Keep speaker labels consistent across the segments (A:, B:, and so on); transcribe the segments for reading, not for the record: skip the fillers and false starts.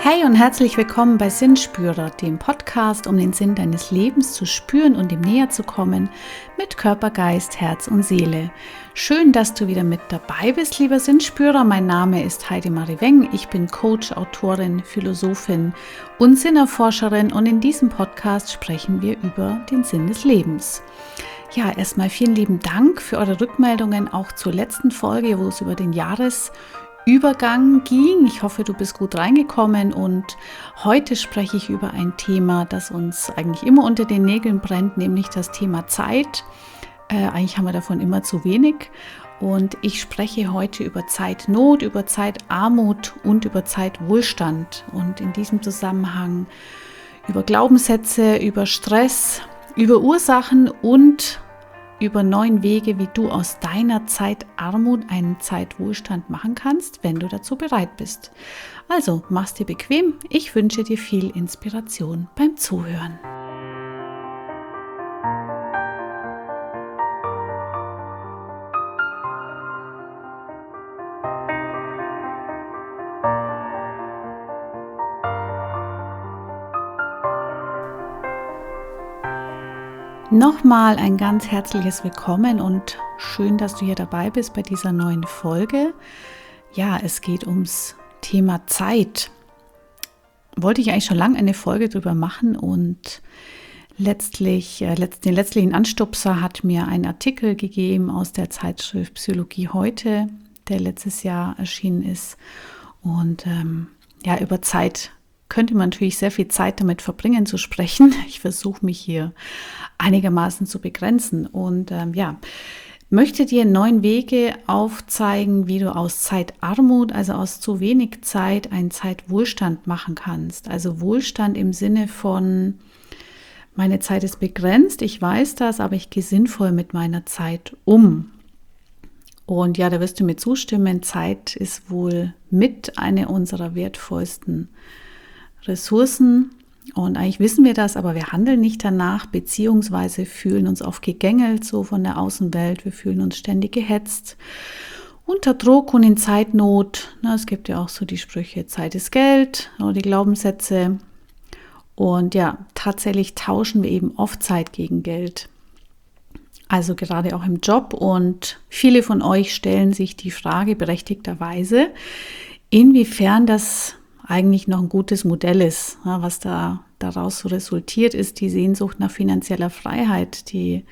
A: Hey und herzlich willkommen bei Sinnspürer, dem Podcast, um den Sinn deines Lebens zu spüren und ihm näher zu kommen, mit Körper, Geist, Herz und Seele. Schön, dass du wieder mit dabei bist, lieber Sinnspürer. Mein Name ist Heidemarie Weng. Ich bin Coach, Autorin, Philosophin und Sinnerforscherin und in diesem Podcast sprechen wir über den Sinn des Lebens. Ja, erstmal vielen lieben Dank für eure Rückmeldungen, auch zur letzten Folge, wo es über den Jahresübergang ging. Ich hoffe, du bist gut reingekommen und heute spreche ich über ein Thema, das uns eigentlich immer unter den Nägeln brennt, nämlich das Thema Zeit. Eigentlich haben wir davon immer zu wenig und ich spreche heute über Zeitnot, über Zeitarmut und über Zeitwohlstand und in diesem Zusammenhang über Glaubenssätze, über Stress, über Ursachen und über 9 Wege, wie du aus deiner Zeitarmut einen Zeitwohlstand machen kannst, wenn du dazu bereit bist. Also, mach's dir bequem. Ich wünsche dir viel Inspiration beim Zuhören. Nochmal ein ganz herzliches Willkommen und schön, dass du hier dabei bist bei dieser neuen Folge. Ja, es geht ums Thema Zeit. Wollte ich eigentlich schon lange eine Folge drüber machen und den letztlichen Anstupser hat mir ein Artikel gegeben aus der Zeitschrift Psychologie heute, der letztes Jahr erschienen ist. Und über Zeit könnte man natürlich sehr viel Zeit damit verbringen zu sprechen. Ich versuche mich hier einigermaßen zu begrenzen und möchte dir 9 Wege aufzeigen, wie du aus Zeitarmut, also aus zu wenig Zeit, einen Zeitwohlstand machen kannst. Also Wohlstand im Sinne von, meine Zeit ist begrenzt, ich weiß das, aber ich gehe sinnvoll mit meiner Zeit um. Und ja, da wirst du mir zustimmen, Zeit ist wohl mit einer unserer wertvollsten Ressourcen. Und eigentlich wissen wir das, aber wir handeln nicht danach, beziehungsweise fühlen uns oft gegängelt so von der Außenwelt. Wir fühlen uns ständig gehetzt, unter Druck und in Zeitnot. Es gibt ja auch so die Sprüche, Zeit ist Geld oder die Glaubenssätze. Und ja, tatsächlich tauschen wir eben oft Zeit gegen Geld. Also gerade auch im Job. Und viele von euch stellen sich die Frage berechtigterweise, inwiefern das eigentlich noch ein gutes Modell ist. Was daraus so resultiert, ist die Sehnsucht nach finanzieller Freiheit, die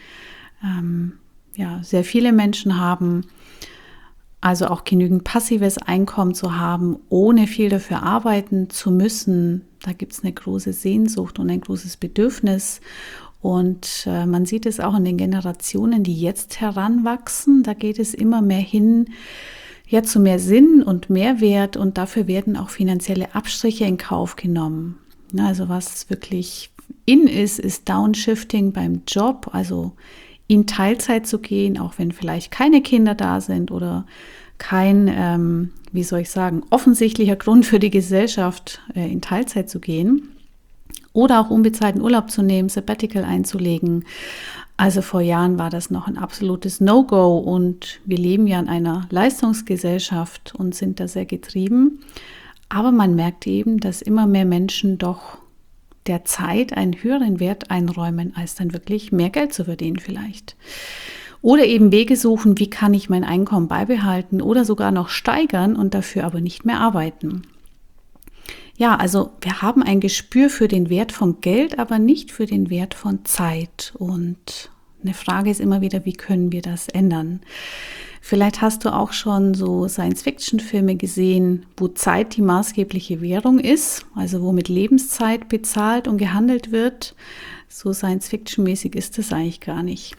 A: sehr viele Menschen haben. Also auch genügend passives Einkommen zu haben, ohne viel dafür arbeiten zu müssen. Da gibt es eine große Sehnsucht und ein großes Bedürfnis. Und man sieht es auch in den Generationen, die jetzt heranwachsen. Da geht es immer mehr hin, ja, zu mehr Sinn und Mehrwert und dafür werden auch finanzielle Abstriche in Kauf genommen. Also was wirklich in ist Downshifting beim Job, also in Teilzeit zu gehen, auch wenn vielleicht keine Kinder da sind oder kein, offensichtlicher Grund für die Gesellschaft, in Teilzeit zu gehen. Oder auch unbezahlten Urlaub zu nehmen, Sabbatical einzulegen. Also vor Jahren war das noch ein absolutes No-Go und wir leben ja in einer Leistungsgesellschaft und sind da sehr getrieben. Aber man merkt eben, dass immer mehr Menschen doch der Zeit einen höheren Wert einräumen, als dann wirklich mehr Geld zu verdienen vielleicht. Oder eben Wege suchen, wie kann ich mein Einkommen beibehalten oder sogar noch steigern und dafür aber nicht mehr arbeiten. Ja, also wir haben ein Gespür für den Wert von Geld, aber nicht für den Wert von Zeit. Und eine Frage ist immer wieder, wie können wir das ändern? Vielleicht hast du auch schon so Science-Fiction-Filme gesehen, wo Zeit die maßgebliche Währung ist, also wo mit Lebenszeit bezahlt und gehandelt wird. So Science-Fiction-mäßig ist das eigentlich gar nicht.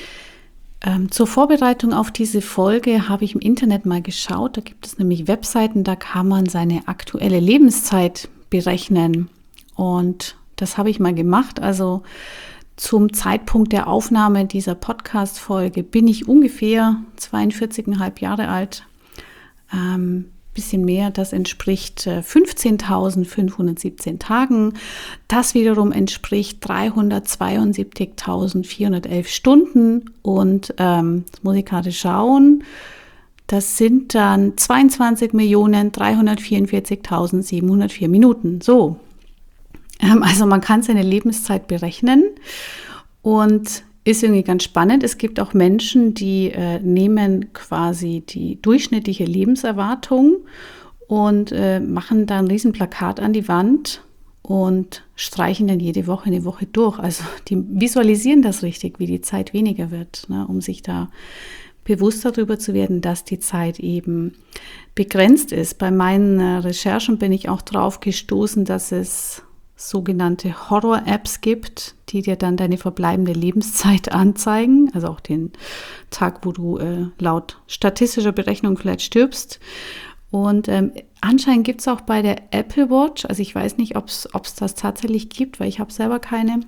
A: Zur Vorbereitung auf diese Folge habe ich im Internet mal geschaut. Da gibt es nämlich Webseiten, da kann man seine aktuelle Lebenszeit berechnen. Und das habe ich mal gemacht. Also zum Zeitpunkt der Aufnahme dieser Podcast-Folge bin ich ungefähr 42,5 Jahre alt. Bisschen mehr, das entspricht 15.517 Tagen. Das wiederum entspricht 372.411 Stunden und, jetzt muss ich gerade schauen, Das sind dann 22.344.704 Minuten. So. Also man kann seine Lebenszeit berechnen und ist irgendwie ganz spannend. Es gibt auch Menschen, die nehmen quasi die durchschnittliche Lebenserwartung und machen da ein riesen Plakat an die Wand und streichen dann jede Woche eine Woche durch. Also die visualisieren das richtig, wie die Zeit weniger wird, ne, um sich da bewusst darüber zu werden, dass die Zeit eben begrenzt ist. Bei meinen Recherchen bin ich auch drauf gestoßen, dass es sogenannte Horror-Apps gibt, die dir dann deine verbleibende Lebenszeit anzeigen, also auch den Tag, wo du laut statistischer Berechnung vielleicht stirbst. Und anscheinend gibt es auch bei der Apple Watch, also ich weiß nicht, ob es das tatsächlich gibt, weil ich habe selber keine,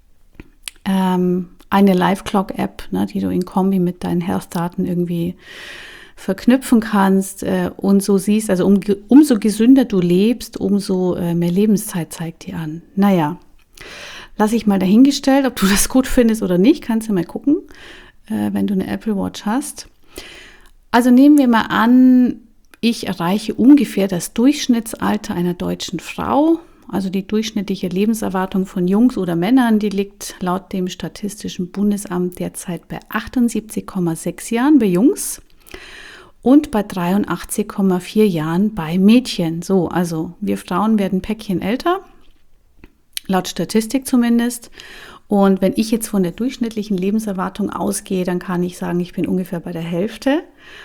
A: eine Live-Clock-App, ne, die du in Kombi mit deinen Health-Daten irgendwie verknüpfen kannst und so siehst, also umso gesünder du lebst, umso mehr Lebenszeit zeigt die an. Naja, lasse ich mal dahingestellt, ob du das gut findest oder nicht, kannst du mal gucken, wenn du eine Apple Watch hast. Also nehmen wir mal an, ich erreiche ungefähr das Durchschnittsalter einer deutschen Frau. Also die durchschnittliche Lebenserwartung von Jungs oder Männern, die liegt laut dem Statistischen Bundesamt derzeit bei 78,6 Jahren bei Jungs und bei 83,4 Jahren bei Mädchen. So, also wir Frauen werden ein Päckchen älter, laut Statistik zumindest. Und wenn ich jetzt von der durchschnittlichen Lebenserwartung ausgehe, dann kann ich sagen, ich bin ungefähr bei der Hälfte.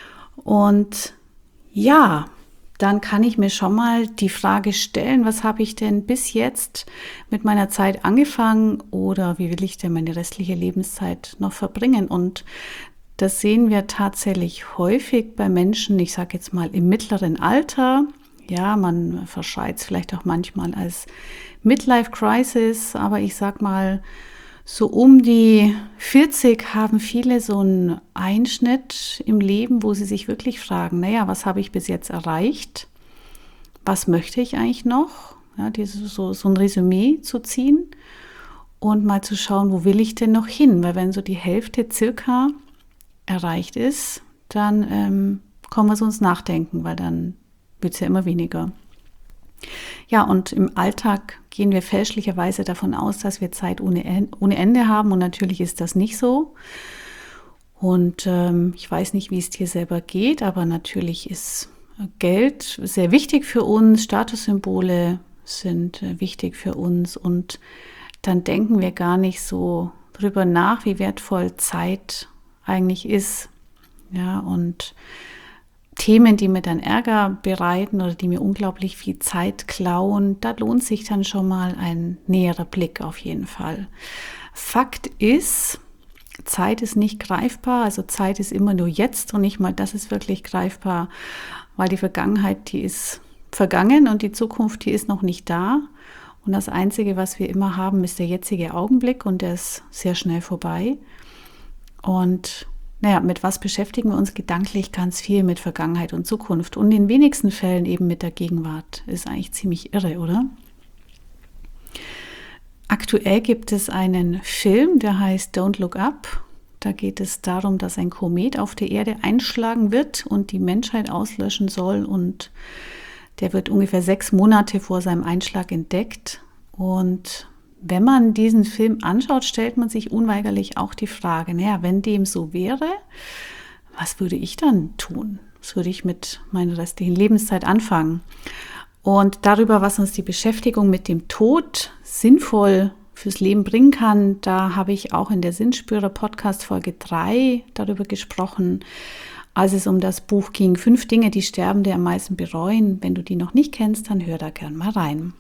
A: Und ja, dann kann ich mir schon mal die Frage stellen, was habe ich denn bis jetzt mit meiner Zeit angefangen oder wie will ich denn meine restliche Lebenszeit noch verbringen? Und das sehen wir tatsächlich häufig bei Menschen, ich sage jetzt mal im mittleren Alter. Ja, man verschreit es vielleicht auch manchmal als Midlife-Crisis, aber ich sag mal, so um die 40 haben viele so einen Einschnitt im Leben, wo sie sich wirklich fragen, naja, was habe ich bis jetzt erreicht? Was möchte ich eigentlich noch? Ja, so ein Resümee zu ziehen und mal zu schauen, wo will ich denn noch hin? Weil wenn so die Hälfte circa erreicht ist, dann kommen wir so ins Nachdenken, weil dann wird es ja immer weniger. Ja, und im Alltag gehen wir fälschlicherweise davon aus, dass wir Zeit ohne Ende haben und natürlich ist das nicht so. Und ich weiß nicht, wie es dir selber geht, aber natürlich ist Geld sehr wichtig für uns, Statussymbole sind wichtig für uns und dann denken wir gar nicht so drüber nach, wie wertvoll Zeit eigentlich ist. Ja, und Themen, die mir dann Ärger bereiten oder die mir unglaublich viel Zeit klauen, da lohnt sich dann schon mal ein näherer Blick auf jeden Fall. Fakt ist, Zeit ist nicht greifbar, also Zeit ist immer nur jetzt und nicht mal das ist wirklich greifbar, weil die Vergangenheit, die ist vergangen und die Zukunft, die ist noch nicht da. Und das Einzige, was wir immer haben, ist der jetzige Augenblick und der ist sehr schnell vorbei. Und naja, mit was beschäftigen wir uns gedanklich? Ganz viel mit Vergangenheit und Zukunft und in den wenigsten Fällen eben mit der Gegenwart. Ist eigentlich ziemlich irre, oder? Aktuell gibt es einen Film, der heißt Don't Look Up. Da geht es darum, dass ein Komet auf der Erde einschlagen wird und die Menschheit auslöschen soll. Und der wird ungefähr 6 Monate vor seinem Einschlag entdeckt. Und wenn man diesen Film anschaut, stellt man sich unweigerlich auch die Frage, naja, wenn dem so wäre, was würde ich dann tun? Was würde ich mit meiner restlichen Lebenszeit anfangen? Und darüber, was uns die Beschäftigung mit dem Tod sinnvoll fürs Leben bringen kann, da habe ich auch in der Sinnspürer-Podcast Folge 3 darüber gesprochen, als es um das Buch ging, 5 Dinge, die Sterbende am meisten bereuen. Wenn du die noch nicht kennst, dann hör da gern mal rein.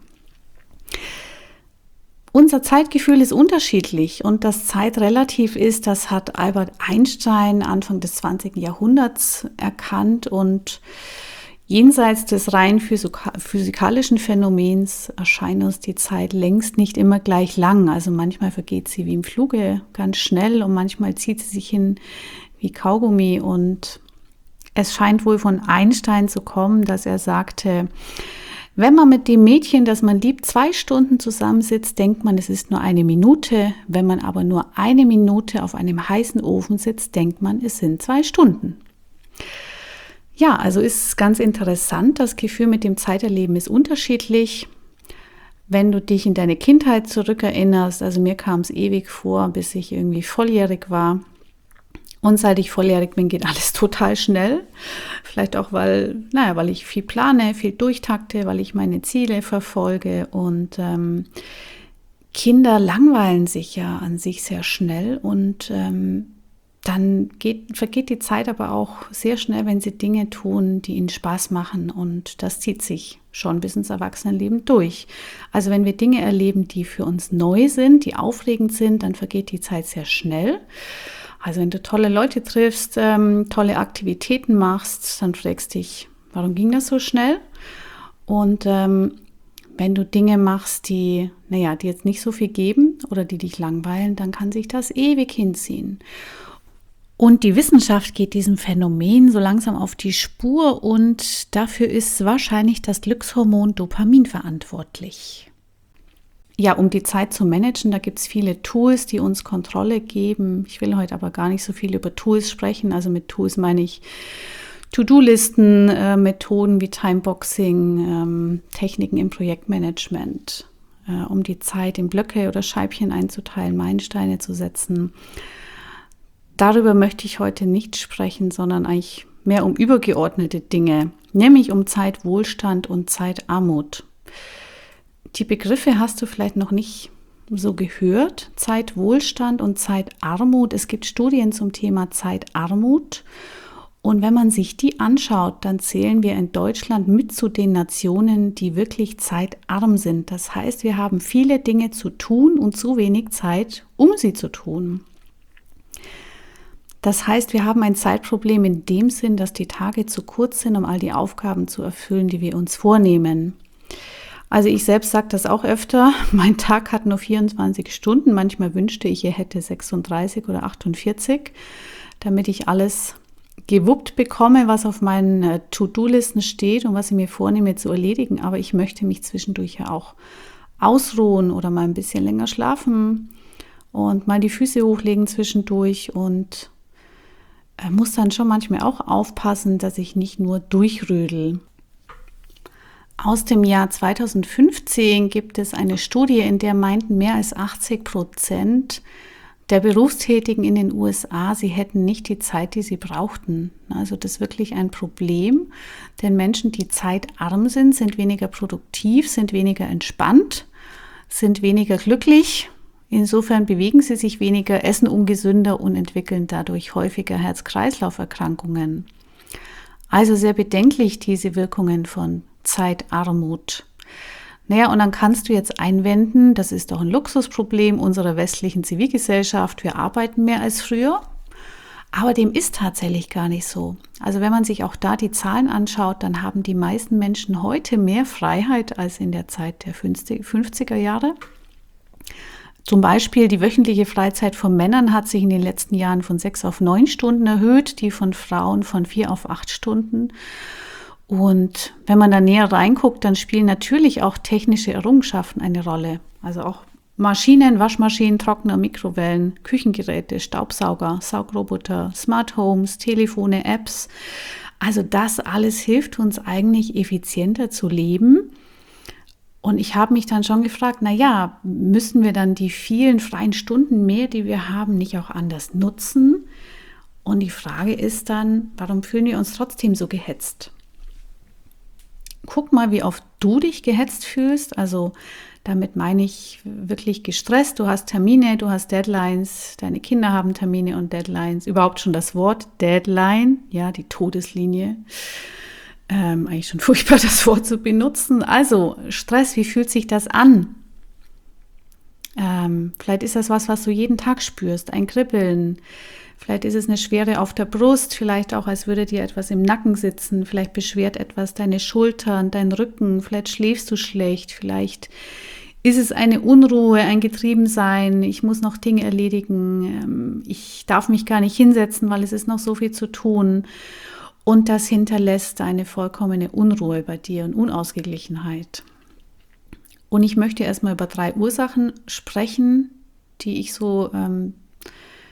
A: Unser Zeitgefühl ist unterschiedlich und dass Zeit relativ ist, das hat Albert Einstein Anfang des 20. Jahrhunderts erkannt und jenseits des rein physikalischen Phänomens erscheint uns die Zeit längst nicht immer gleich lang. Also manchmal vergeht sie wie im Fluge ganz schnell und manchmal zieht sie sich hin wie Kaugummi und es scheint wohl von Einstein zu kommen, dass er sagte, wenn man mit dem Mädchen, das man liebt, 2 Stunden zusammensitzt, denkt man, es ist nur 1 Minute. Wenn man aber nur 1 Minute auf einem heißen Ofen sitzt, denkt man, es sind 2 Stunden. Ja, also ist ganz interessant. Das Gefühl mit dem Zeiterleben ist unterschiedlich. Wenn du dich in deine Kindheit zurückerinnerst, also mir kam es ewig vor, bis ich irgendwie volljährig war. Und seit ich volljährig bin, geht alles total schnell. Vielleicht auch, weil ich viel plane, viel durchtakte, weil ich meine Ziele verfolge. Und Kinder langweilen sich ja an sich sehr schnell. Und dann vergeht die Zeit aber auch sehr schnell, wenn sie Dinge tun, die ihnen Spaß machen. Und das zieht sich schon bis ins Erwachsenenleben durch. Also wenn wir Dinge erleben, die für uns neu sind, die aufregend sind, dann vergeht die Zeit sehr schnell. Also wenn du tolle Leute triffst, tolle Aktivitäten machst, dann fragst du dich, warum ging das so schnell? Und wenn du Dinge machst, die jetzt nicht so viel geben oder die dich langweilen, dann kann sich das ewig hinziehen. Und die Wissenschaft geht diesem Phänomen so langsam auf die Spur und dafür ist wahrscheinlich das Glückshormon Dopamin verantwortlich. Ja, um die Zeit zu managen, da gibt es viele Tools, die uns Kontrolle geben. Ich will heute aber gar nicht so viel über Tools sprechen. Also mit Tools meine ich To-Do-Listen, Methoden wie Timeboxing, Techniken im Projektmanagement, um die Zeit in Blöcke oder Scheibchen einzuteilen, Meilensteine zu setzen. Darüber möchte ich heute nicht sprechen, sondern eigentlich mehr um übergeordnete Dinge, nämlich um Zeitwohlstand und Zeitarmut. Die Begriffe hast du vielleicht noch nicht so gehört. Zeitwohlstand und Zeitarmut. Es gibt Studien zum Thema Zeitarmut. Und wenn man sich die anschaut, dann zählen wir in Deutschland mit zu den Nationen, die wirklich zeitarm sind. Das heißt, wir haben viele Dinge zu tun und zu wenig Zeit, um sie zu tun. Das heißt, wir haben ein Zeitproblem in dem Sinn, dass die Tage zu kurz sind, um all die Aufgaben zu erfüllen, die wir uns vornehmen. Also ich selbst sage das auch öfter, mein Tag hat nur 24 Stunden, manchmal wünschte ich, er hätte 36 oder 48, damit ich alles gewuppt bekomme, was auf meinen To-Do-Listen steht und was ich mir vornehme zu erledigen. Aber ich möchte mich zwischendurch ja auch ausruhen oder mal ein bisschen länger schlafen und mal die Füße hochlegen zwischendurch und muss dann schon manchmal auch aufpassen, dass ich nicht nur durchrödel. Aus dem Jahr 2015 gibt es eine Studie, in der meinten mehr als 80% der Berufstätigen in den USA, sie hätten nicht die Zeit, die sie brauchten. Also das ist wirklich ein Problem, denn Menschen, die zeitarm sind, sind weniger produktiv, sind weniger entspannt, sind weniger glücklich. Insofern bewegen sie sich weniger, essen ungesünder und entwickeln dadurch häufiger Herz-Kreislauf-Erkrankungen. Also sehr bedenklich diese Wirkungen von Zeitarmut. Naja, und dann kannst du jetzt einwenden, das ist doch ein Luxusproblem unserer westlichen Zivilgesellschaft, wir arbeiten mehr als früher. Aber dem ist tatsächlich gar nicht so. Also wenn man sich auch da die Zahlen anschaut, dann haben die meisten Menschen heute mehr Freiheit als in der Zeit der 50er Jahre. Zum Beispiel die wöchentliche Freizeit von Männern hat sich in den letzten Jahren von 6 auf 9 Stunden erhöht, die von Frauen von 4 auf 8 Stunden. Und wenn man da näher reinguckt, dann spielen natürlich auch technische Errungenschaften eine Rolle. Also auch Maschinen, Waschmaschinen, Trockner, Mikrowellen, Küchengeräte, Staubsauger, Saugroboter, Smart Homes, Telefone, Apps. Also das alles hilft uns eigentlich effizienter zu leben. Und ich habe mich dann schon gefragt, müssen wir dann die vielen freien Stunden mehr, die wir haben, nicht auch anders nutzen? Und die Frage ist dann, warum fühlen wir uns trotzdem so gehetzt? Guck mal, wie oft du dich gehetzt fühlst. Also damit meine ich wirklich gestresst. Du hast Termine, du hast Deadlines, deine Kinder haben Termine und Deadlines. Überhaupt schon das Wort Deadline, ja, die Todeslinie. Eigentlich schon furchtbar, das Wort zu benutzen. Also Stress, wie fühlt sich das an? Vielleicht ist das was du jeden Tag spürst, ein Kribbeln. Vielleicht ist es eine Schwere auf der Brust, vielleicht auch, als würde dir etwas im Nacken sitzen. Vielleicht beschwert etwas deine Schultern, dein Rücken. Vielleicht schläfst du schlecht. Vielleicht ist es eine Unruhe, ein Getriebensein. Ich muss noch Dinge erledigen. Ich darf mich gar nicht hinsetzen, weil es ist noch so viel zu tun. Und das hinterlässt eine vollkommene Unruhe bei dir und Unausgeglichenheit. Und ich möchte erstmal über 3 Ursachen sprechen, die ich so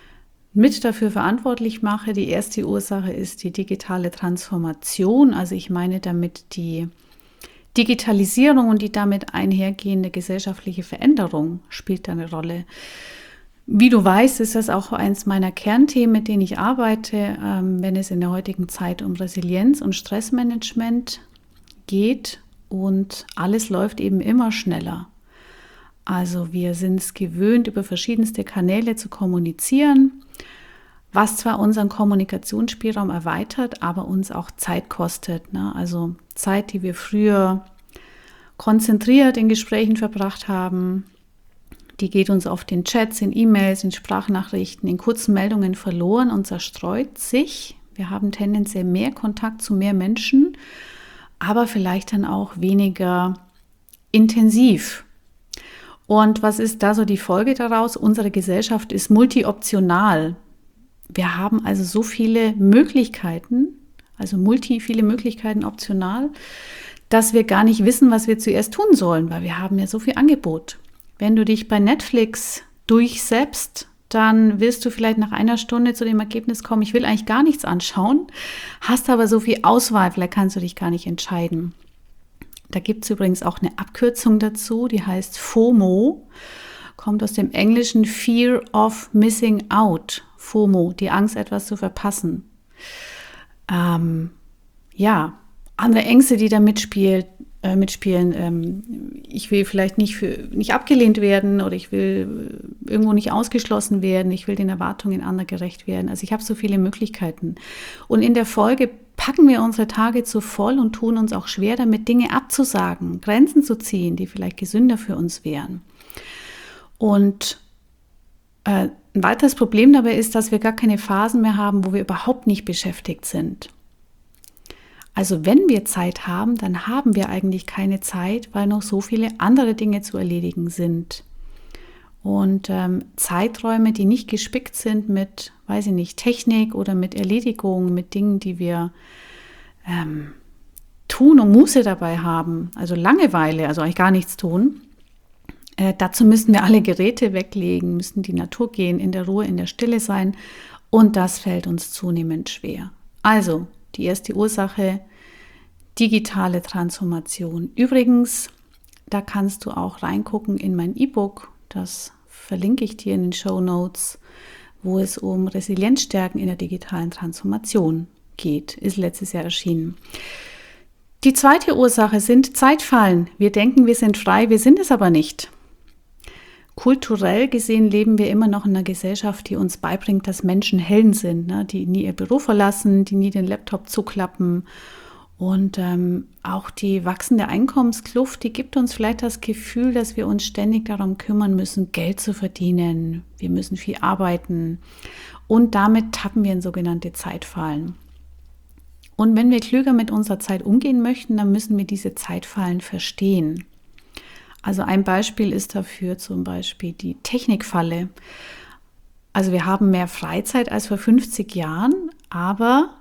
A: mit dafür verantwortlich mache. Die erste Ursache ist die digitale Transformation. Also ich meine damit die Digitalisierung und die damit einhergehende gesellschaftliche Veränderung spielt da eine Rolle. Wie du weißt, ist das auch eins meiner Kernthemen, mit denen ich arbeite, wenn es in der heutigen Zeit um Resilienz und Stressmanagement geht. Und alles läuft eben immer schneller. Also wir sind es gewöhnt, über verschiedenste Kanäle zu kommunizieren, was zwar unseren Kommunikationsspielraum erweitert, aber uns auch Zeit kostet. Ne? Also Zeit, die wir früher konzentriert in Gesprächen verbracht haben, die geht uns auf den Chats, in E-Mails, in Sprachnachrichten, in kurzen Meldungen verloren und zerstreut sich. Wir haben tendenziell mehr Kontakt zu mehr Menschen, aber vielleicht dann auch weniger intensiv. Und was ist da so die Folge daraus? Unsere Gesellschaft ist multioptional. Wir haben also so viele Möglichkeiten, also viele Möglichkeiten optional, dass wir gar nicht wissen, was wir zuerst tun sollen, weil wir haben ja so viel Angebot. Wenn du dich bei Netflix durchsäppst, dann wirst du vielleicht nach einer Stunde zu dem Ergebnis kommen, ich will eigentlich gar nichts anschauen, hast aber so viel Auswahl, vielleicht kannst du dich gar nicht entscheiden. Da gibt es übrigens auch eine Abkürzung dazu, die heißt FOMO, kommt aus dem Englischen Fear of Missing Out. FOMO, die Angst, etwas zu verpassen. Andere Ängste, die da mitspielen. Ich will vielleicht nicht abgelehnt werden oder ich will irgendwo nicht ausgeschlossen werden. Ich will den Erwartungen anderer gerecht werden. Also ich habe so viele Möglichkeiten. Und in der Folge packen wir unsere Tage zu voll und tun uns auch schwer damit, Dinge abzusagen, Grenzen zu ziehen, die vielleicht gesünder für uns wären. Und ein weiteres Problem dabei ist, dass wir gar keine Phasen mehr haben, wo wir überhaupt nicht beschäftigt sind. Also wenn wir Zeit haben, dann haben wir eigentlich keine Zeit, weil noch so viele andere Dinge zu erledigen sind. Und Zeiträume, die nicht gespickt sind mit, Technik oder mit Erledigung, mit Dingen, die wir tun und Muße dabei haben, also Langeweile, also eigentlich gar nichts tun. Dazu müssen wir alle Geräte weglegen, müssen die Natur gehen, in der Ruhe, in der Stille sein. Und das fällt uns zunehmend schwer. Also, die erste Ursache, digitale Transformation. Übrigens, da kannst du auch reingucken in mein E-Book, das verlinke ich dir in den Shownotes, wo es um Resilienzstärken in der digitalen Transformation geht, ist letztes Jahr erschienen. Die zweite Ursache sind Zeitfallen. Wir denken, wir sind frei, wir sind es aber nicht. Kulturell gesehen leben wir immer noch in einer Gesellschaft, die uns beibringt, dass Menschen Helden sind, ne? Die nie ihr Büro verlassen, die nie den Laptop zuklappen. Und auch die wachsende Einkommenskluft, die gibt uns vielleicht das Gefühl, dass wir uns ständig darum kümmern müssen, Geld zu verdienen. Wir müssen viel arbeiten. Und damit tappen wir in sogenannte Zeitfallen. Und wenn wir klüger mit unserer Zeit umgehen möchten, dann müssen wir diese Zeitfallen verstehen. Also ein Beispiel ist dafür zum Beispiel die Technikfalle. Also wir haben mehr Freizeit als vor 50 Jahren, aber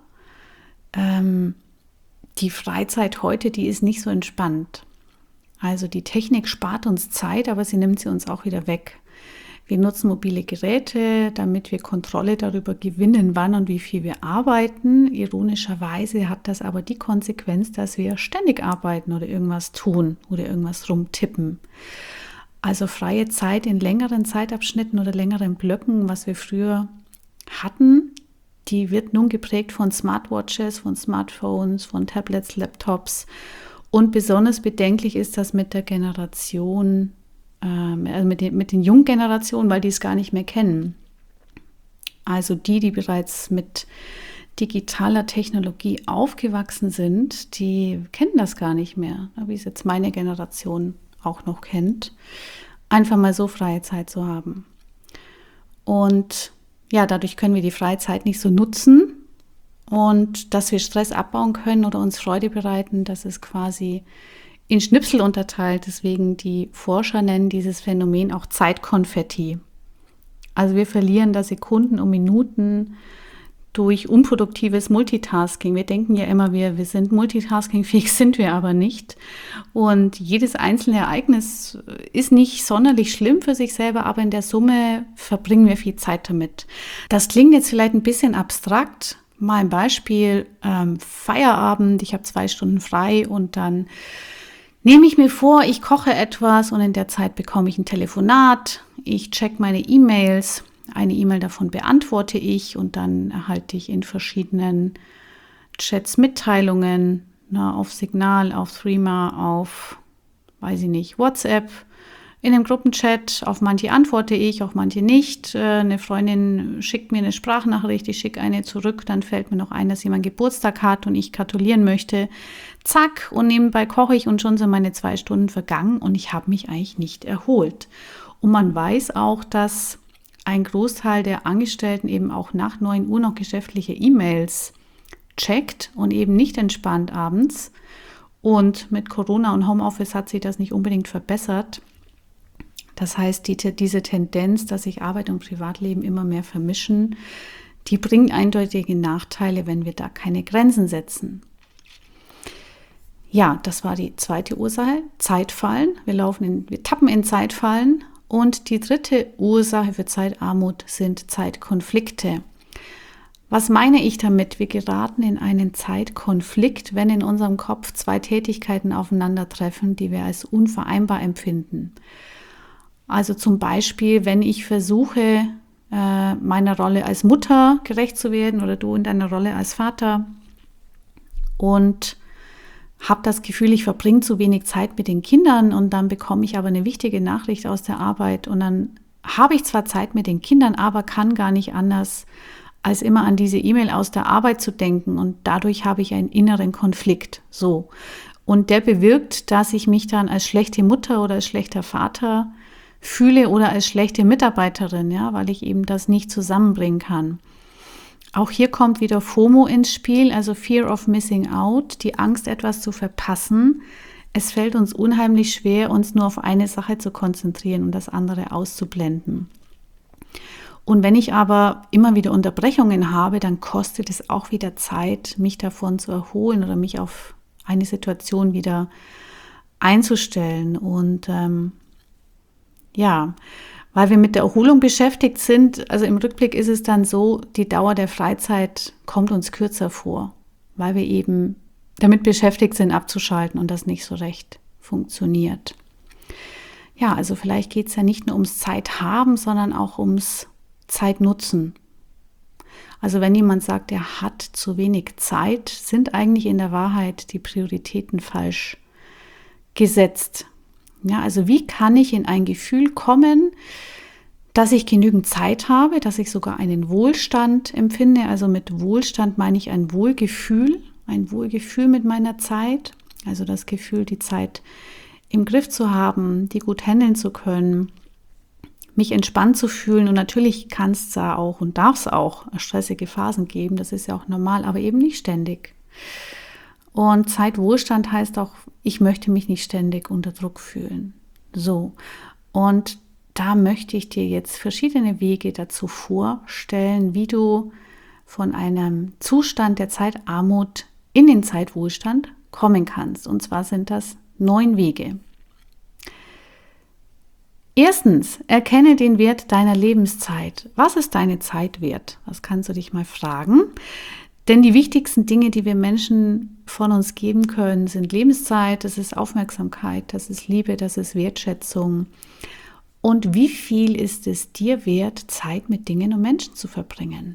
A: die Freizeit heute, die ist nicht so entspannt. Also die Technik spart uns Zeit, aber sie nimmt sie uns auch wieder weg. Wir nutzen mobile Geräte, damit wir Kontrolle darüber gewinnen, wann und wie viel wir arbeiten. Ironischerweise hat das aber die Konsequenz, dass wir ständig arbeiten oder irgendwas tun oder irgendwas rumtippen. Also freie Zeit in längeren Zeitabschnitten oder längeren Blöcken, was wir früher hatten, die wird nun geprägt von Smartwatches, von Smartphones, von Tablets, Laptops. Und besonders bedenklich ist das mit der Generation, mit den jungen Generationen, weil die es gar nicht mehr kennen. Also die bereits mit digitaler Technologie aufgewachsen sind, die kennen das gar nicht mehr, wie es jetzt meine Generation auch noch kennt, einfach mal so freie Zeit zu haben. Und ja, dadurch können wir die freie Zeit nicht so nutzen und dass wir Stress abbauen können oder uns Freude bereiten, das ist quasi in Schnipsel unterteilt, deswegen die Forscher nennen dieses Phänomen auch Zeitkonfetti. Also wir verlieren da Sekunden und Minuten durch unproduktives Multitasking. Wir denken ja immer, wir sind multitaskingfähig, sind wir aber nicht. Und jedes einzelne Ereignis ist nicht sonderlich schlimm für sich selber, aber in der Summe verbringen wir viel Zeit damit. Das klingt jetzt vielleicht ein bisschen abstrakt. Mal ein Beispiel, Feierabend, ich habe 2 Stunden frei und dann nehme ich mir vor, ich koche etwas und in der Zeit bekomme ich ein Telefonat, ich check meine E-Mails, eine E-Mail davon beantworte ich und dann erhalte ich in verschiedenen Chats Mitteilungen, auf Signal, auf Threema, auf, weiß ich nicht, WhatsApp, in einem Gruppenchat. Auf manche antworte ich, auf manche nicht. Eine Freundin schickt mir eine Sprachnachricht, ich schicke eine zurück, dann fällt mir noch ein, dass jemand Geburtstag hat und ich gratulieren möchte. Zack, und nebenbei koche ich und schon sind meine 2 Stunden vergangen und ich habe mich eigentlich nicht erholt. Und man weiß auch, dass ein Großteil der Angestellten eben auch nach 9 Uhr noch geschäftliche E-Mails checkt und eben nicht entspannt abends. Und mit Corona und Homeoffice hat sich das nicht unbedingt verbessert. Das heißt, diese Tendenz, dass sich Arbeit und Privatleben immer mehr vermischen, die bringt eindeutige Nachteile, wenn wir da keine Grenzen setzen. Ja, das war die zweite Ursache, Zeitfallen. Wir tappen in Zeitfallen. Und die dritte Ursache für Zeitarmut sind Zeitkonflikte. Was meine ich damit? Wir geraten in einen Zeitkonflikt, wenn in unserem Kopf 2 Tätigkeiten aufeinandertreffen, die wir als unvereinbar empfinden. Also zum Beispiel, wenn ich versuche, meiner Rolle als Mutter gerecht zu werden oder du in deiner Rolle als Vater und habe das Gefühl, ich verbringe zu wenig Zeit mit den Kindern und dann bekomme ich aber eine wichtige Nachricht aus der Arbeit und dann habe ich zwar Zeit mit den Kindern, aber kann gar nicht anders, als immer an diese E-Mail aus der Arbeit zu denken und dadurch habe ich einen inneren Konflikt. So. Und der bewirkt, dass ich mich dann als schlechte Mutter oder als schlechter Vater fühle oder als schlechte Mitarbeiterin, ja, weil ich eben das nicht zusammenbringen kann. Auch hier kommt wieder FOMO ins Spiel, also Fear of Missing Out, die Angst, etwas zu verpassen. Es fällt uns unheimlich schwer, uns nur auf eine Sache zu konzentrieren und das andere auszublenden. Und wenn ich aber immer wieder Unterbrechungen habe, dann kostet es auch wieder Zeit, mich davon zu erholen oder mich auf eine Situation wieder einzustellen. Und weil wir mit der Erholung beschäftigt sind, also im Rückblick ist es dann so, die Dauer der Freizeit kommt uns kürzer vor, weil wir eben damit beschäftigt sind, abzuschalten und das nicht so recht funktioniert. Ja, also vielleicht geht es ja nicht nur ums Zeit haben, sondern auch ums Zeit nutzen. Also wenn jemand sagt, er hat zu wenig Zeit, sind eigentlich in der Wahrheit die Prioritäten falsch gesetzt. Ja, also wie kann ich in ein Gefühl kommen, dass ich genügend Zeit habe, dass ich sogar einen Wohlstand empfinde. Also mit Wohlstand meine ich ein Wohlgefühl mit meiner Zeit. Also das Gefühl, die Zeit im Griff zu haben, die gut handeln zu können, mich entspannt zu fühlen. Und natürlich kann es da auch und darf es auch stressige Phasen geben, das ist ja auch normal, aber eben nicht ständig. Und Zeitwohlstand heißt auch, ich möchte mich nicht ständig unter Druck fühlen. So, und da möchte ich dir jetzt verschiedene Wege dazu vorstellen, wie du von einem Zustand der Zeitarmut in den Zeitwohlstand kommen kannst. Und zwar sind das 9 Wege. Erstens, erkenne den Wert deiner Lebenszeit. Was ist deine Zeit wert? Das kannst du dich mal fragen. Denn die wichtigsten Dinge, die wir Menschen von uns geben können, sind Lebenszeit, das ist Aufmerksamkeit, das ist Liebe, das ist Wertschätzung. Und wie viel ist es dir wert, Zeit mit Dingen und Menschen zu verbringen?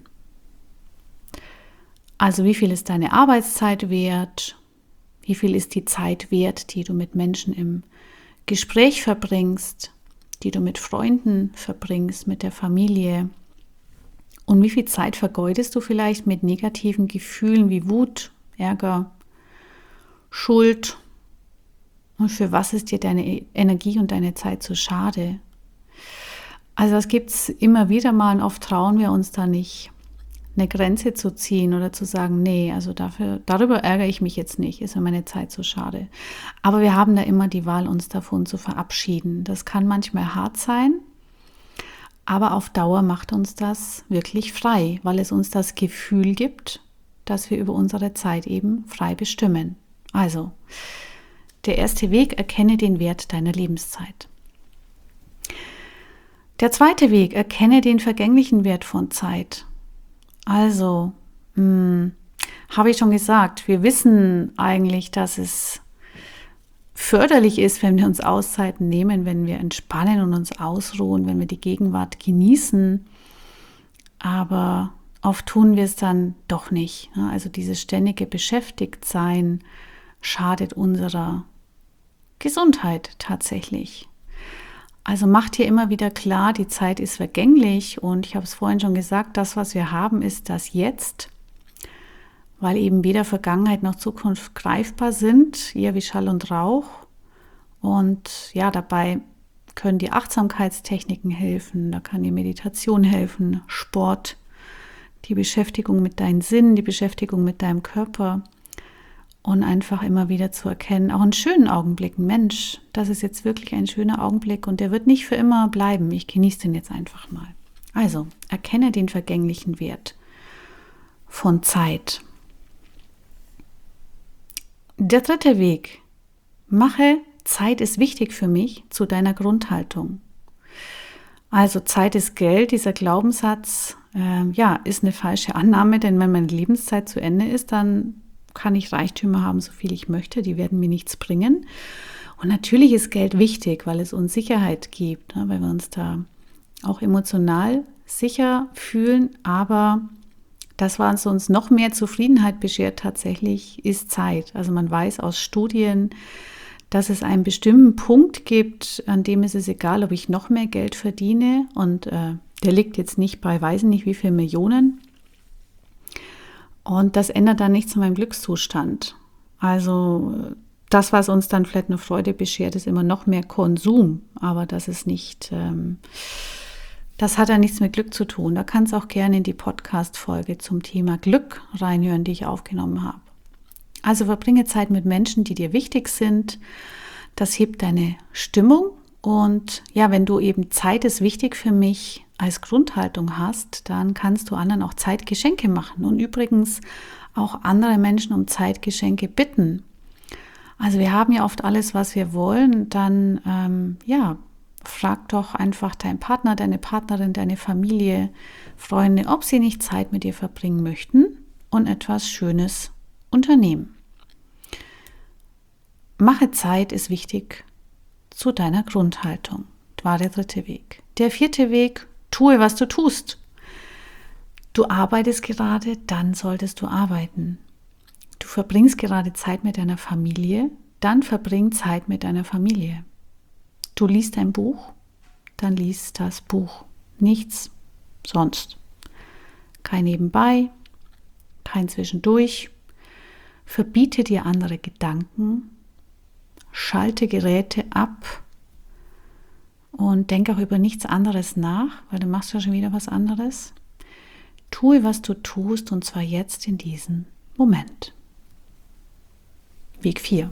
A: Also wie viel ist deine Arbeitszeit wert? Wie viel ist die Zeit wert, die du mit Menschen im Gespräch verbringst, die du mit Freunden verbringst, mit der Familie? Und wie viel Zeit vergeudest du vielleicht mit negativen Gefühlen wie Wut, Ärger, Schuld? Und für was ist dir deine Energie und deine Zeit zu schade? Also das gibt es immer wieder mal und oft trauen wir uns da nicht, eine Grenze zu ziehen oder zu sagen, nee, also darüber ärgere ich mich jetzt nicht, ist mir meine Zeit zu schade. Aber wir haben da immer die Wahl, uns davon zu verabschieden. Das kann manchmal hart sein, Aber auf Dauer macht uns das wirklich frei, weil es uns das Gefühl gibt, dass wir über unsere Zeit eben frei bestimmen. Also, der erste Weg: erkenne den Wert deiner Lebenszeit. Der zweite Weg: erkenne den vergänglichen Wert von Zeit. Also, habe ich schon gesagt, wir wissen eigentlich, dass es förderlich ist, wenn wir uns Auszeiten nehmen, wenn wir entspannen und uns ausruhen, wenn wir die Gegenwart genießen. Aber oft tun wir es dann doch nicht. Also dieses ständige Beschäftigtsein schadet unserer Gesundheit tatsächlich. Also mach dir immer wieder klar, die Zeit ist vergänglich und ich habe es vorhin schon gesagt, das, was wir haben, ist das Jetzt, weil eben weder Vergangenheit noch Zukunft greifbar sind, eher wie Schall und Rauch. Und ja, dabei können dir Achtsamkeitstechniken helfen, da kann dir Meditation helfen, Sport, die Beschäftigung mit deinen Sinnen, die Beschäftigung mit deinem Körper und einfach immer wieder zu erkennen, auch in schönen Augenblicken, Mensch, das ist jetzt wirklich ein schöner Augenblick und der wird nicht für immer bleiben, ich genieße den jetzt einfach mal. Also, erkenne den vergänglichen Wert von Zeit. Der dritte Weg: mache Zeit ist wichtig für mich zu deiner Grundhaltung. Also Zeit ist Geld, dieser Glaubenssatz, ist eine falsche Annahme, denn wenn meine Lebenszeit zu Ende ist, dann kann ich Reichtümer haben, so viel ich möchte, die werden mir nichts bringen. Und natürlich ist Geld wichtig, weil es uns Sicherheit gibt, weil wir uns da auch emotional sicher fühlen, aber das, was uns noch mehr Zufriedenheit beschert tatsächlich, ist Zeit. Also man weiß aus Studien, dass es einen bestimmten Punkt gibt, an dem ist es egal, ob ich noch mehr Geld verdiene und der liegt jetzt nicht bei, weiß nicht wie viel Millionen. Und das ändert dann nichts an meinem Glückszustand. Also das, was uns dann vielleicht eine Freude beschert, ist immer noch mehr Konsum, aber das ist nicht... Das hat ja nichts mit Glück zu tun. Da kannst du auch gerne in die Podcast-Folge zum Thema Glück reinhören, die ich aufgenommen habe. Also verbringe Zeit mit Menschen, die dir wichtig sind. Das hebt deine Stimmung. Und ja, wenn du eben Zeit ist wichtig für mich als Grundhaltung hast, dann kannst du anderen auch Zeitgeschenke machen. Und übrigens auch andere Menschen um Zeitgeschenke bitten. Also wir haben ja oft alles, was wir wollen. Dann, frag doch einfach deinen Partner, deine Partnerin, deine Familie, Freunde, ob sie nicht Zeit mit dir verbringen möchten und etwas Schönes unternehmen. Mache Zeit ist wichtig zu deiner Grundhaltung. Das war der dritte Weg. Der vierte Weg: tue, was du tust. Du arbeitest gerade, dann solltest du arbeiten. Du verbringst gerade Zeit mit deiner Familie, dann verbring Zeit mit deiner Familie. Du liest ein Buch, dann liest das Buch. Nichts sonst. Kein Nebenbei, kein Zwischendurch. Verbiete dir andere Gedanken, schalte Geräte ab und denke auch über nichts anderes nach, weil du machst ja schon wieder was anderes. Tue, was du tust, und zwar jetzt in diesem Moment. Weg 4.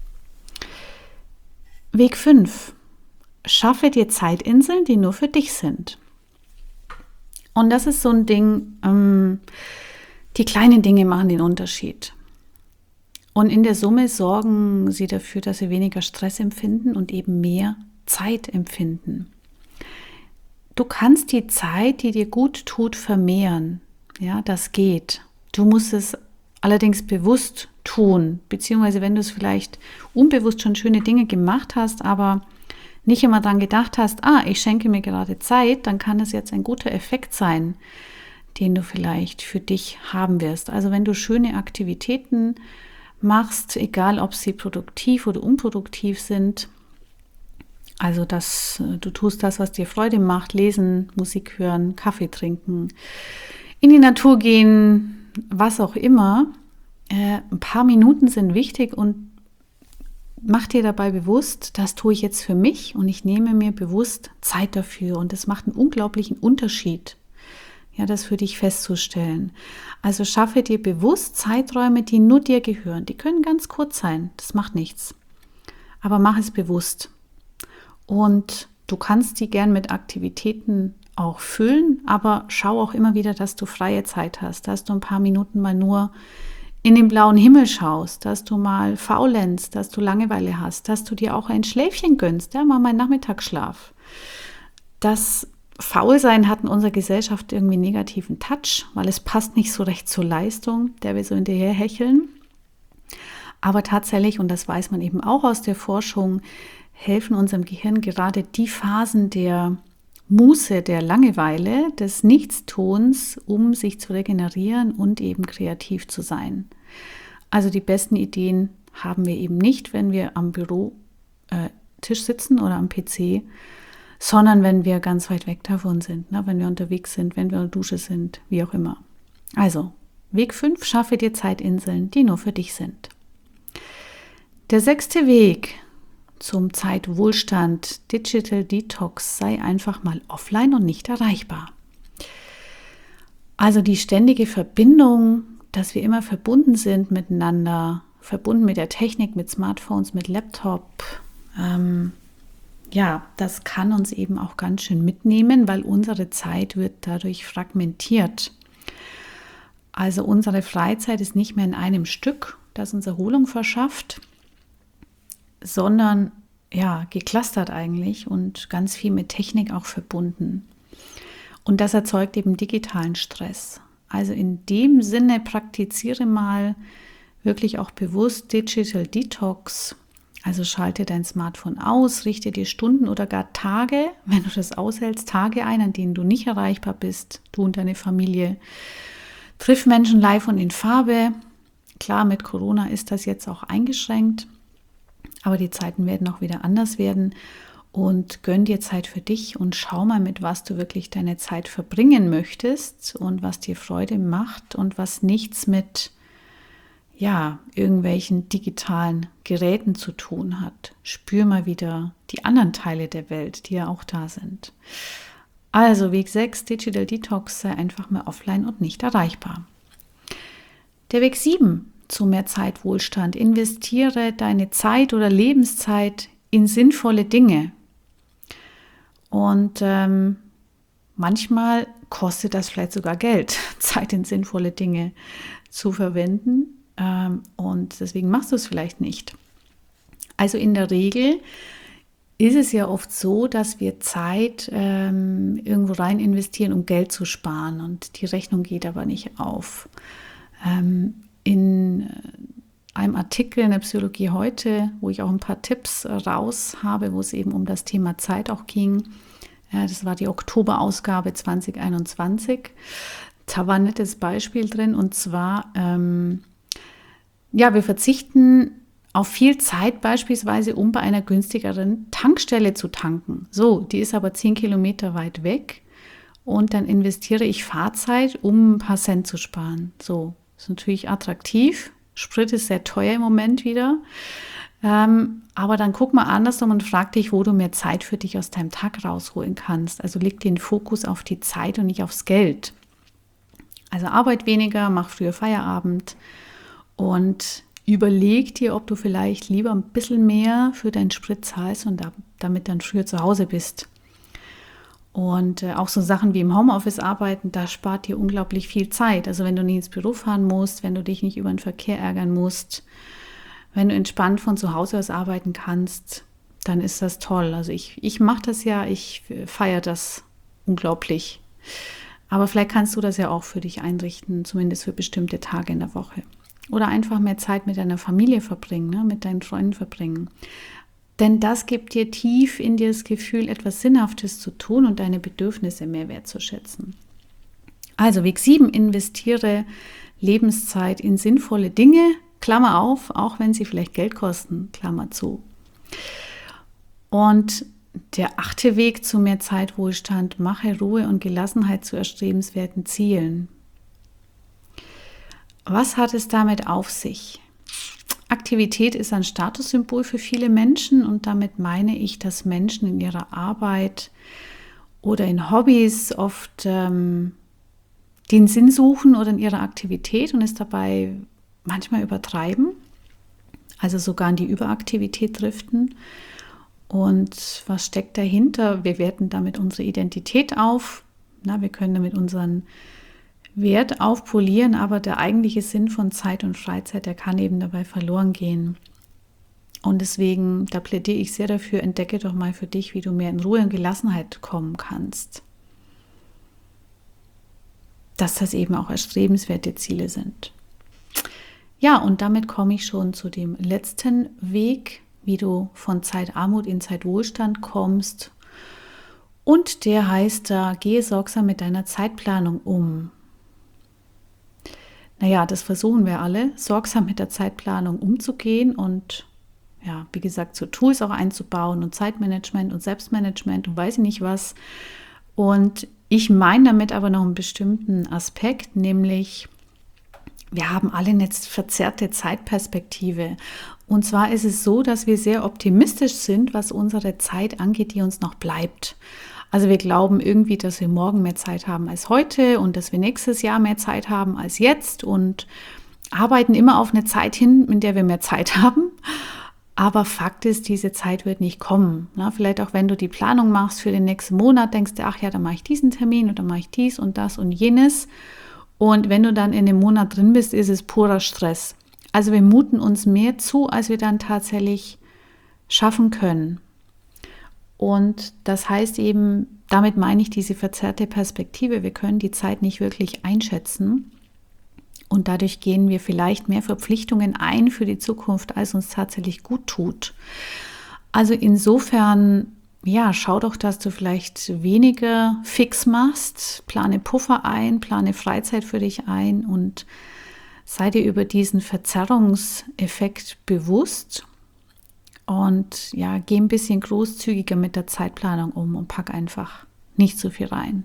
A: Weg 5. Schaffe dir Zeitinseln, die nur für dich sind. Und das ist so ein Ding, die kleinen Dinge machen den Unterschied. Und in der Summe sorgen sie dafür, dass wir weniger Stress empfinden und eben mehr Zeit empfinden. Du kannst die Zeit, die dir gut tut, vermehren. Ja, das geht. Du musst es allerdings bewusst tun, beziehungsweise wenn du es vielleicht unbewusst schon schöne Dinge gemacht hast, aber nicht immer daran gedacht hast, ich schenke mir gerade Zeit, dann kann es jetzt ein guter Effekt sein, den du vielleicht für dich haben wirst. Also wenn du schöne Aktivitäten machst, egal ob sie produktiv oder unproduktiv sind, also du tust das, was dir Freude macht, lesen, Musik hören, Kaffee trinken, in die Natur gehen, was auch immer, ein paar Minuten sind wichtig und mach dir dabei bewusst, das tue ich jetzt für mich und ich nehme mir bewusst Zeit dafür und das macht einen unglaublichen Unterschied, ja, das für dich festzustellen. Also schaffe dir bewusst Zeiträume, die nur dir gehören. Die können ganz kurz sein, das macht nichts, aber mach es bewusst und du kannst die gern mit Aktivitäten auch füllen, aber schau auch immer wieder, dass du freie Zeit hast, dass du ein paar Minuten mal nur in den blauen Himmel schaust, dass du mal faulenzt, dass du Langeweile hast, dass du dir auch ein Schläfchen gönnst, ja, mal meinen Nachmittagsschlaf. Das Faulsein hat in unserer Gesellschaft irgendwie einen negativen Touch, weil es passt nicht so recht zur Leistung, der wir so hinterher hecheln. Aber tatsächlich, und das weiß man eben auch aus der Forschung, helfen unserem Gehirn gerade die Phasen der Muße, der Langeweile, des Nichtstuns, um sich zu regenerieren und eben kreativ zu sein. Also die besten Ideen haben wir eben nicht, wenn wir am Bürotisch sitzen oder am PC, sondern wenn wir ganz weit weg davon sind, ne? Wenn wir unterwegs sind, wenn wir in der Dusche sind, wie auch immer. Also, Weg 5, schaffe dir Zeitinseln, die nur für dich sind. Der 6. Weg zum Zeitwohlstand, Digital Detox, sei einfach mal offline und nicht erreichbar. Also die ständige Verbindung, dass wir immer verbunden sind miteinander, verbunden mit der Technik, mit Smartphones, mit Laptop, das kann uns eben auch ganz schön mitnehmen, weil unsere Zeit wird dadurch fragmentiert. Also unsere Freizeit ist nicht mehr in einem Stück, das uns Erholung verschafft, sondern geclustert eigentlich und ganz viel mit Technik auch verbunden. Und das erzeugt eben digitalen Stress. Also in dem Sinne praktiziere mal wirklich auch bewusst Digital Detox. Also schalte dein Smartphone aus, richte dir Stunden oder gar Tage, wenn du das aushältst, Tage ein, an denen du nicht erreichbar bist, du und deine Familie. Triff Menschen live und in Farbe. Klar, mit Corona ist das jetzt auch eingeschränkt. Aber die Zeiten werden auch wieder anders werden und gönn dir Zeit für dich und schau mal, mit was du wirklich deine Zeit verbringen möchtest und was dir Freude macht und was nichts mit irgendwelchen digitalen Geräten zu tun hat. Spür mal wieder die anderen Teile der Welt, die ja auch da sind. Also Weg 6, Digital Detox, sei einfach mal offline und nicht erreichbar. Der Weg 7, zu mehr Zeitwohlstand. Investiere deine Zeit oder Lebenszeit in sinnvolle Dinge. Und manchmal kostet das vielleicht sogar Geld, Zeit in sinnvolle Dinge zu verwenden. Und deswegen machst du es vielleicht nicht. Also in der Regel ist es ja oft so, dass wir Zeit irgendwo rein investieren, um Geld zu sparen. Und die Rechnung geht aber nicht auf. In einem Artikel in der Psychologie heute, wo ich auch ein paar Tipps raus habe, wo es eben um das Thema Zeit auch ging. Das war die Oktoberausgabe 2021. Da war ein nettes Beispiel drin und zwar, wir verzichten auf viel Zeit beispielsweise, um bei einer günstigeren Tankstelle zu tanken. So, die ist aber 10 Kilometer weit weg und dann investiere ich Fahrzeit, um ein paar Cent zu sparen. So. Ist natürlich attraktiv. Sprit ist sehr teuer im Moment wieder. Aber dann guck mal andersrum und frag dich, wo du mehr Zeit für dich aus deinem Tag rausholen kannst. Also leg den Fokus auf die Zeit und nicht aufs Geld. Also arbeit weniger, mach früher Feierabend und überleg dir, ob du vielleicht lieber ein bisschen mehr für deinen Sprit zahlst und damit dann früher zu Hause bist. Und auch so Sachen wie im Homeoffice arbeiten, da spart dir unglaublich viel Zeit. Also wenn du nicht ins Büro fahren musst, wenn du dich nicht über den Verkehr ärgern musst, wenn du entspannt von zu Hause aus arbeiten kannst, dann ist das toll. Also ich mache das ja, ich feiere das unglaublich. Aber vielleicht kannst du das ja auch für dich einrichten, zumindest für bestimmte Tage in der Woche. Oder einfach mehr Zeit mit deiner Familie verbringen, ne, mit deinen Freunden verbringen. Denn das gibt dir tief in dir das Gefühl, etwas Sinnhaftes zu tun und deine Bedürfnisse mehr wertzuschätzen. Also Weg 7, investiere Lebenszeit in sinnvolle Dinge, Klammer auf, auch wenn sie vielleicht Geld kosten, Klammer zu. Und der 8. Weg zu mehr Zeitwohlstand, mache Ruhe und Gelassenheit zu erstrebenswerten Zielen. Was hat es damit auf sich? Aktivität ist ein Statussymbol für viele Menschen und damit meine ich, dass Menschen in ihrer Arbeit oder in Hobbys oft den Sinn suchen oder in ihrer Aktivität und es dabei manchmal übertreiben, also sogar in die Überaktivität driften. Und was steckt dahinter? Wir werten damit unsere Identität auf wir können damit unseren Wert aufpolieren, aber der eigentliche Sinn von Zeit und Freizeit, der kann eben dabei verloren gehen. Und deswegen, da plädiere ich sehr dafür, entdecke doch mal für dich, wie du mehr in Ruhe und Gelassenheit kommen kannst. Dass das eben auch erstrebenswerte Ziele sind. Ja, und damit komme ich schon zu dem letzten Weg, wie du von Zeitarmut in Zeitwohlstand kommst. Und der heißt da, gehe sorgsam mit deiner Zeitplanung um. Naja, das versuchen wir alle, sorgsam mit der Zeitplanung umzugehen und ja, wie gesagt, so Tools auch einzubauen und Zeitmanagement und Selbstmanagement und weiß ich nicht was. Und ich meine damit aber noch einen bestimmten Aspekt, nämlich wir haben alle eine verzerrte Zeitperspektive. Und zwar ist es so, dass wir sehr optimistisch sind, was unsere Zeit angeht, die uns noch bleibt. Also wir glauben irgendwie, dass wir morgen mehr Zeit haben als heute und dass wir nächstes Jahr mehr Zeit haben als jetzt und arbeiten immer auf eine Zeit hin, in der wir mehr Zeit haben. Aber Fakt ist, diese Zeit wird nicht kommen. Vielleicht auch, wenn du die Planung machst für den nächsten Monat, denkst du, ach ja, dann mache ich diesen Termin und dann mache ich dies und das und jenes. Und wenn du dann in dem Monat drin bist, ist es purer Stress. Also wir muten uns mehr zu, als wir dann tatsächlich schaffen können. Und das heißt eben, damit meine ich diese verzerrte Perspektive. Wir können die Zeit nicht wirklich einschätzen. Und dadurch gehen wir vielleicht mehr Verpflichtungen ein für die Zukunft, als uns tatsächlich gut tut. Also insofern, ja, schau doch, dass du vielleicht weniger fix machst, plane Puffer ein, plane Freizeit für dich ein und sei dir über diesen Verzerrungseffekt bewusst und ja, geh ein bisschen großzügiger mit der Zeitplanung um und pack einfach nicht so viel rein.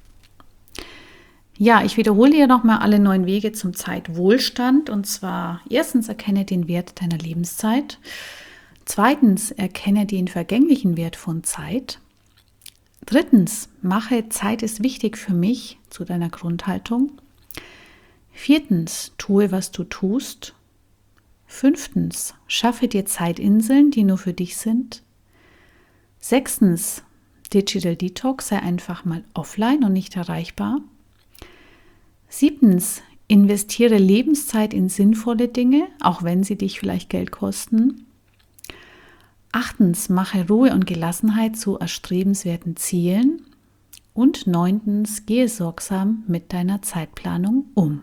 A: Ja, ich wiederhole hier nochmal alle 9 Wege zum Zeitwohlstand. Und zwar, erstens, erkenne den Wert deiner Lebenszeit. Zweitens, erkenne den vergänglichen Wert von Zeit. Drittens, mache Zeit ist wichtig für mich zu deiner Grundhaltung. Viertens, tue, was du tust. Fünftens, schaffe dir Zeitinseln, die nur für dich sind. Sechstens, Digital Detox, sei einfach mal offline und nicht erreichbar. Siebtens, investiere Lebenszeit in sinnvolle Dinge, auch wenn sie dich vielleicht Geld kosten. Achtens, mache Ruhe und Gelassenheit zu erstrebenswerten Zielen. Und neuntens, gehe sorgsam mit deiner Zeitplanung um.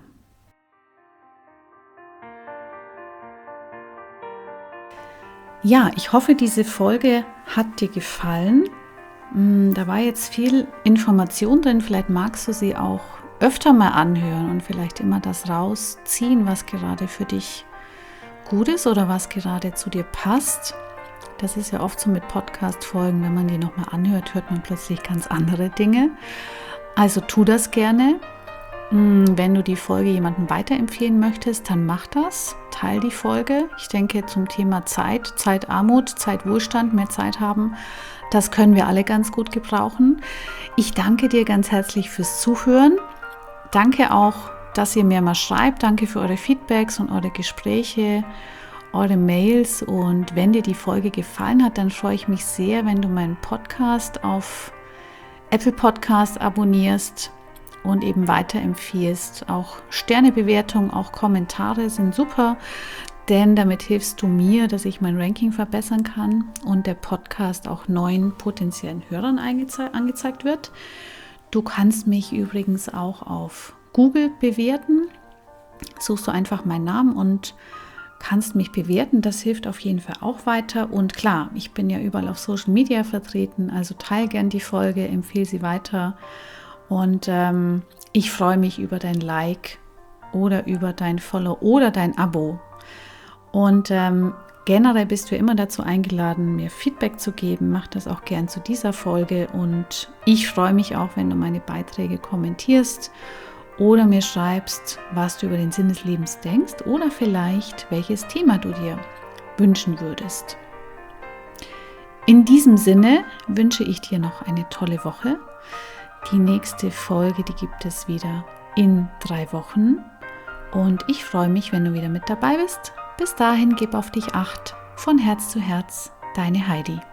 A: Ja, ich hoffe, diese Folge hat dir gefallen. Da war jetzt viel Information drin, vielleicht magst du sie auch öfter mal anhören und vielleicht immer das rausziehen, was gerade für dich gut ist oder was gerade zu dir passt. Das ist ja oft so mit Podcast-Folgen, wenn man die nochmal anhört, hört man plötzlich ganz andere Dinge. Also tu das gerne. Wenn du die Folge jemandem weiterempfehlen möchtest, dann mach das. Teil die Folge. Ich denke, zum Thema Zeit, Zeitarmut, Zeitwohlstand, mehr Zeit haben, das können wir alle ganz gut gebrauchen. Ich danke dir ganz herzlich fürs Zuhören. Danke auch, dass ihr mir mal schreibt. Danke für eure Feedbacks und eure Gespräche, eure Mails. Und wenn dir die Folge gefallen hat, dann freue ich mich sehr, wenn du meinen Podcast auf Apple Podcast abonnierst und eben weiterempfiehlst. Auch Sternebewertungen, auch Kommentare sind super, denn damit hilfst du mir, dass ich mein Ranking verbessern kann und der Podcast auch neuen potenziellen Hörern angezeigt wird. Du kannst mich übrigens auch auf Google bewerten. Suchst du einfach meinen Namen und kannst mich bewerten. Das hilft auf jeden Fall auch weiter. Und klar, ich bin ja überall auf Social Media vertreten, also teile gern die Folge, empfehle sie weiter. Und ich freue mich über dein Like oder über dein Follow oder dein Abo. Und generell bist du immer dazu eingeladen, mir Feedback zu geben. Mach das auch gern zu dieser Folge. Und ich freue mich auch, wenn du meine Beiträge kommentierst oder mir schreibst, was du über den Sinn des Lebens denkst oder vielleicht, welches Thema du dir wünschen würdest. In diesem Sinne wünsche ich dir noch eine tolle Woche. Die nächste Folge, die gibt es wieder in 3 Wochen. Und ich freue mich, wenn du wieder mit dabei bist. Bis dahin, gib auf dich Acht. Von Herz zu Herz, deine Heidi.